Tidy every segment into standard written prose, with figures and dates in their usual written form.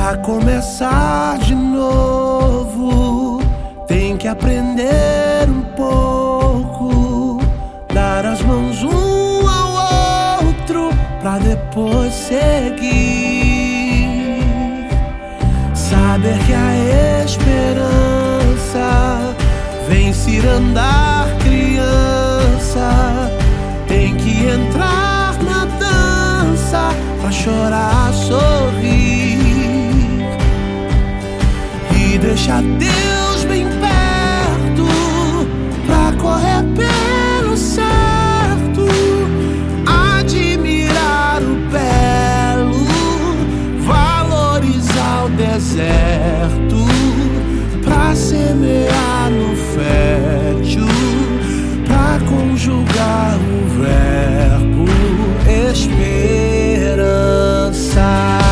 Pra começar de novo, tem que aprender um pouco, dar as mãos um ao outro, pra depois seguir. Saber que a esperança vem se andar criança, tem que entrar na dança pra chorar, sorrir e deixar Deus bem perto pra correr pelo certo, admirar o belo, valorizar o deserto, pra semear no fértil, pra conjugar o verbo esperança.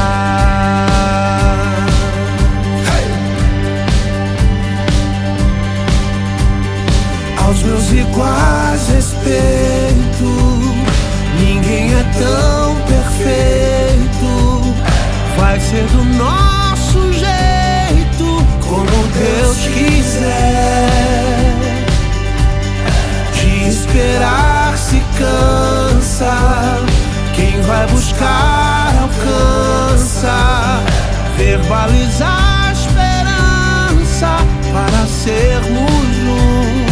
Aos meus iguais respeito, ninguém é tão perfeito, vai ser do nosso jeito, como Deus quiser. De esperar se cansa, quem vai buscar alcança, verbalizar a esperança para sermos um,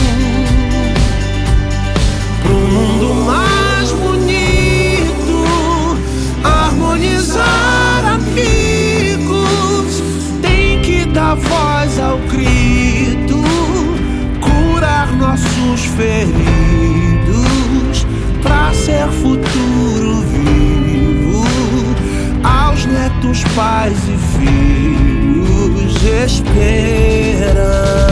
pro mundo mais bonito, harmonizar amigos, tem que dar voz ao grito, curar nossos feridos, pra ser futuro vivo, aos netos, pais e filhos, esperança.